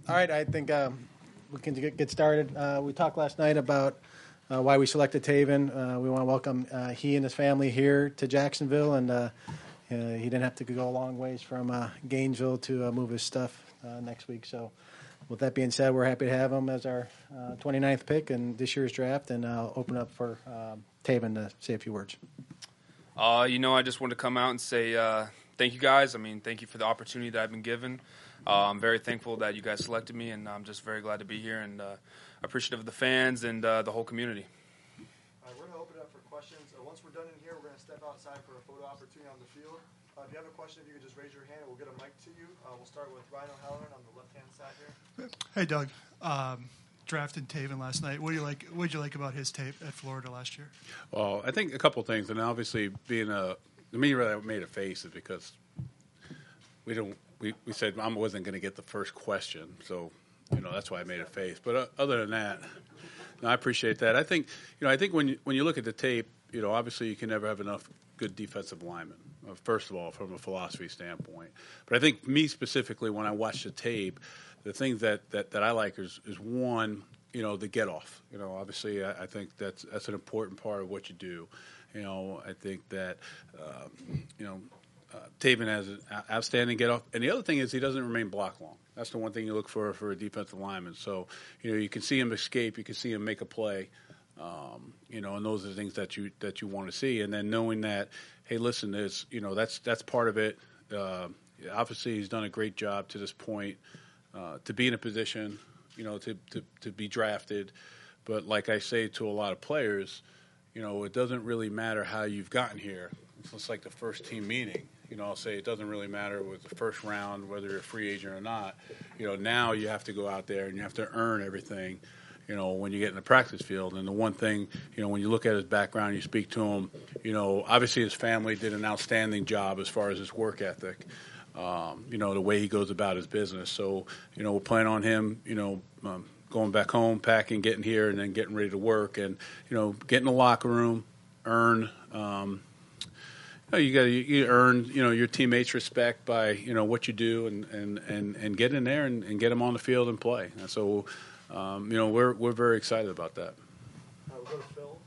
All right, I think we can get started. We talked last night about why we selected Taven. We want to welcome he and his family here to Jacksonville, and he didn't have to go a long ways from Gainesville to move his stuff next week. So with that being said, we're happy to have him as our 29th pick in this year's draft, and I'll open up for Taven to say a few words. I just wanted to come out and say thank you guys. Thank you for the opportunity that I've been given. I'm very thankful that you guys selected me, and I'm just very glad to be here and appreciative of the fans and the whole community. We're going to open it up for questions. Once we're done in here, we're going to step outside for a photo opportunity on the field. If you have a question, if you could just raise your hand, we'll get a mic to you. We'll start with Ryan O'Halloran on the left-hand side here. Hey, Doug. Drafted Taven last night. What did you like about his tape at Florida last year? Well, I think a couple things, and obviously being the main reason I made a face is because we said I wasn't going to get the first question, so that's why I made a face. But other than that, I appreciate that. I think when you look at the tape, obviously you can never have enough good defensive linemen. First of all, from a philosophy standpoint, but I think me specifically when I watch the tape, the things that I like is one, the get off. Obviously I think that's an important part of what you do. I think that Taven has an outstanding get off, and the other thing is he doesn't remain block long. That's the one thing you look for a defensive lineman. So you can see him escape, you can see him make a play, and those are the things that you want to see. And then knowing that, hey, listen, there's that's part of it. Obviously, he's done a great job to this point to be in a position, to be drafted. But like I say to a lot of players, it doesn't really matter how you've gotten here. It's like the first team meeting. I'll say it doesn't really matter with the first round, whether you're a free agent or not. Now you have to go out there and you have to earn everything, when you get in the practice field. And the one thing, when you look at his background, you speak to him, obviously his family did an outstanding job as far as his work ethic, the way he goes about his business. So, we're planning on him, going back home, packing, getting here, and then getting ready to work. And, get in the locker room, earn you earn your teammates' respect by what you do and get in there and get them on the field and play. And so we're very excited about that. We'll go to Phil.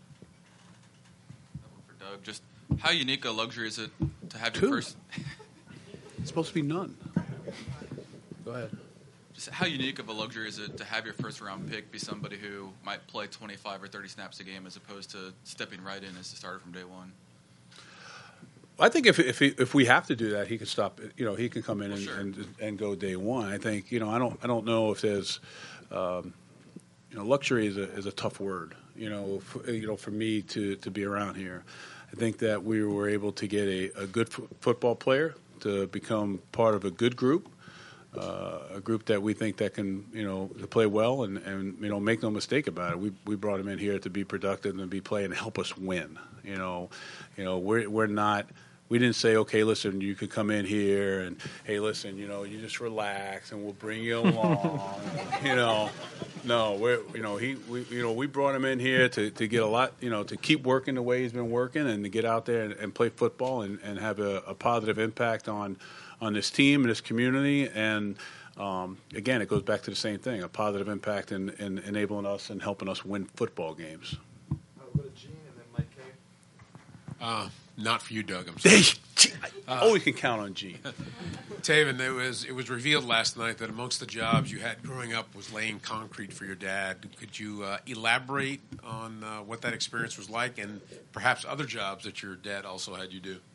For Doug, just how unique a luxury is it to have Two. your first? It's supposed to be none. Go ahead. Just how unique of a luxury is it to have your first round pick be somebody who might play 25 or 30 snaps a game as opposed to stepping right in as the starter from day one? I think if we have to do that, he can stop. He can come in Sure. and go day one. I think I don't know if there's luxury is a tough word. For me to be around here, I think that we were able to get a good football player to become part of a good group, a group that we think that can to play well and make no mistake about it. We brought him in here to be productive and be play and help us win. We're not. We didn't say, okay, listen, you can come in here and, hey, listen, you just relax and we'll bring you along. No, we brought him in here to get a lot, to keep working the way he's been working and to get out there and play football and have a positive impact on this team and this community. And again, it goes back to the same thing, a positive impact in enabling us and helping us win football games. We'll go to Gene and then Mike K. Not for you, Doug. I'm sorry. Always can count on Gene. Taven, it was revealed last night that amongst the jobs you had growing up was laying concrete for your dad. Could you elaborate on what that experience was like and perhaps other jobs that your dad also had you do?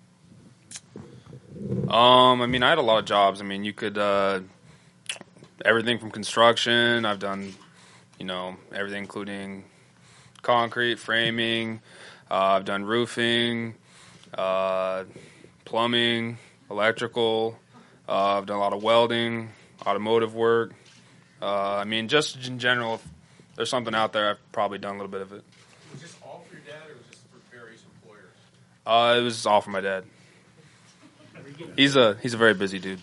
I had a lot of jobs. You could everything from construction. I've done, everything including concrete, framing. I've done roofing. Plumbing, electrical. I've done a lot of welding, automotive work. Just in general, if there's something out there, I've probably done a little bit of it. Was this all for your dad, or was this for various employers? It was all for my dad. He's a very busy dude.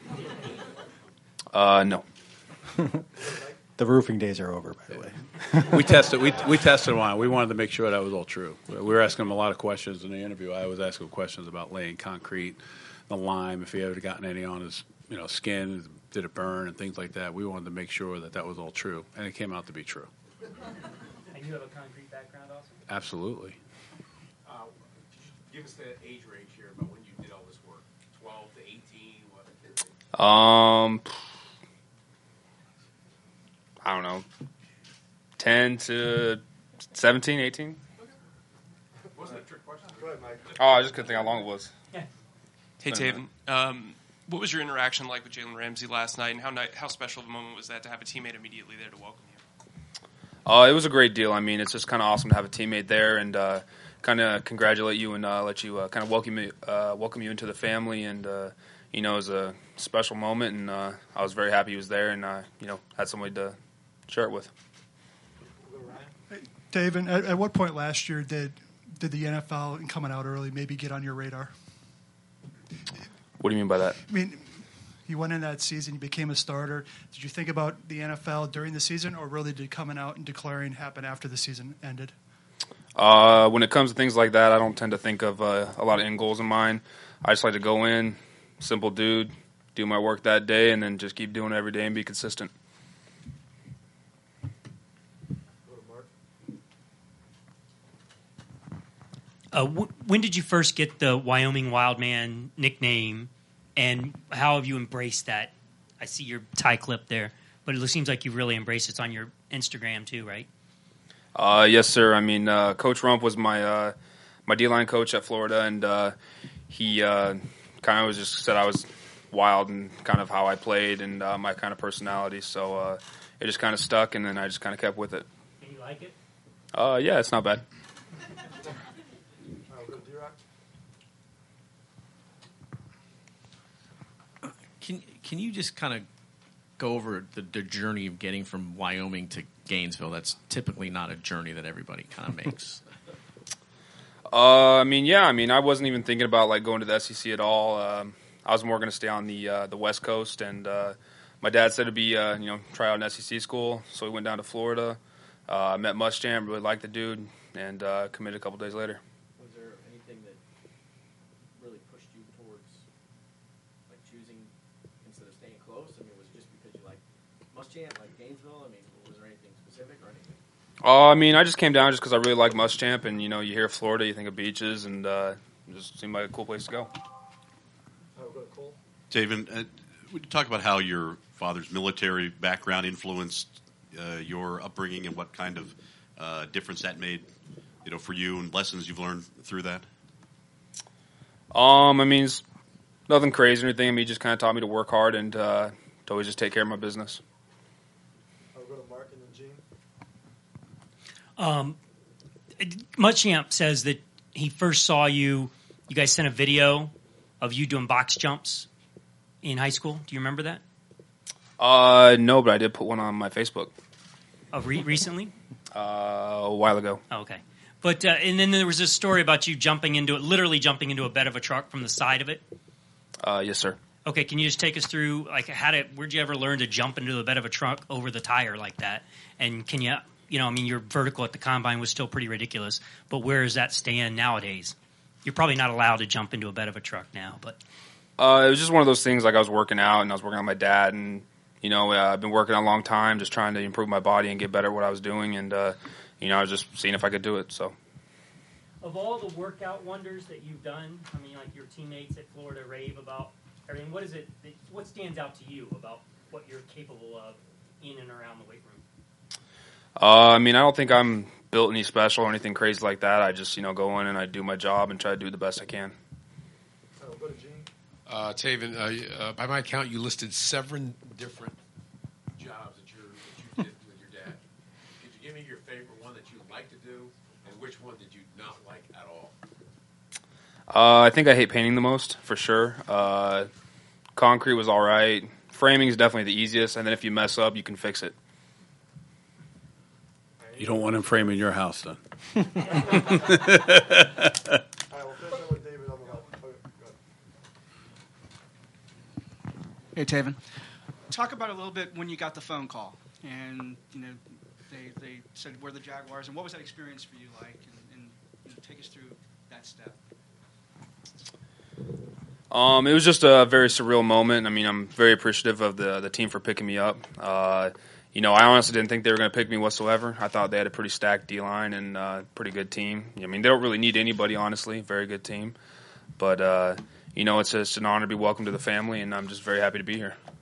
No. The roofing days are over, by the way. We tested him on it. We wanted to make sure that was all true. We were asking him a lot of questions in the interview. I was asking him questions about laying concrete, the lime, if he ever gotten any on his skin, did it burn, and things like that. We wanted to make sure that that was all true, and it came out to be true. And you have a concrete background also? Absolutely. Give us the age range here about when you did all this work. 12 to 18, what? I don't know, 10 to 17, 18. Wasn't that a trick question? Go ahead, Mike. Oh, I just couldn't think how long it was. Hey, Taven. What was your interaction like with Jalen Ramsey last night, and how special of a moment was that to have a teammate immediately there to welcome you? It was a great deal. I mean, it's just kind of awesome to have a teammate there and kind of congratulate you and let you kind of welcome you into the family. And it was a special moment, and I was very happy he was there, and had somebody to share it with. Taven, at what point last year did the NFL and coming out early maybe get on your radar? What do you mean by that? I mean, you went in that season, you became a starter. Did you think about the NFL during the season, or really did coming out and declaring happen after the season ended? When it comes to things like that, I don't tend to think of a lot of end goals in mind. I just like to go in, simple dude, do my work that day, and then just keep doing it every day and be consistent. When did you first get the Wyoming Wildman nickname, and how have you embraced that? I see your tie clip there, but it seems like you've really embraced it. It's on your Instagram too, right? Yes, sir. I mean, Coach Rump was my D-line coach at Florida, and he kind of just said I was wild and kind of how I played and my kind of personality. So it just kind of stuck, and then I just kind of kept with it. Can you like it? Yeah, it's not bad. Can you just kind of go over the journey of getting from Wyoming to Gainesville? That's typically not a journey that everybody kind of makes. I wasn't even thinking about like going to the SEC at all. I was more going to stay on the West Coast, and my dad said it'd be try out an SEC school, so we went down to Florida. Met Muschamp, really liked the dude, and committed a couple days later. Was there anything that really pushed you towards like choosing instead of staying close? I mean, was it just because you like Muschamp, like Gainesville? I mean, was there anything specific or anything? I just came down just because I really like Muschamp, and you hear Florida, you think of beaches, and it just seemed like a cool place to go. Taven, would you talk about how your father's military background influenced your upbringing and what kind of difference that made, for you and lessons you've learned through that? It's nothing crazy or anything. He just kind of taught me to work hard and to always just take care of my business. I'll go to Mark and then Gene. Muschamp says that he first saw you. You guys sent a video of you doing box jumps in high school. Do you remember that? No, but I did put one on my Facebook. Recently? A while ago. Oh, okay. But and then there was this story about you literally jumping into a bed of a truck from the side of it. Yes, sir. Okay, can you just take us through where'd you ever learn to jump into the bed of a truck over the tire like that? And can you, your vertical at the combine was still pretty ridiculous, but where does that stand nowadays? You're probably not allowed to jump into a bed of a truck now, but it was just one of those things. Like I was working out and I was working on my dad, and I've been working a long time, just trying to improve my body and get better at what I was doing, and I was just seeing if I could do it. So, of all the workout wonders that you've done, like your teammates at Florida rave about everything. What stands out to you about what you're capable of in and around the weight room? I don't think I'm built any special or anything crazy like that. I just go in and I do my job and try to do the best I can. We'll go to Gene. Taven, by my count, you listed 7 different jobs that you did with your dad. Could you give me your favorite one that you like to do, and which one did you not like at all? I think I hate painting the most, for sure. Concrete was all right. Framing is definitely the easiest, and then if you mess up, you can fix it. You don't want him framing your house, then. All right, we'll finish up with David on the left. Okay, go ahead. Hey, Taven. Talk about it a little bit when you got the phone call, and they said we're the Jaguars, and what was that experience for you like? And take us through that step. It was just a very surreal moment. I mean, I'm very appreciative of the team for picking me up. You know, I honestly didn't think they were going to pick me whatsoever. I thought they had a pretty stacked D-line and pretty good team. I mean, they don't really need anybody, honestly. Very good team. But, you know, it's just an honor to be welcomed to the family, and I'm just very happy to be here.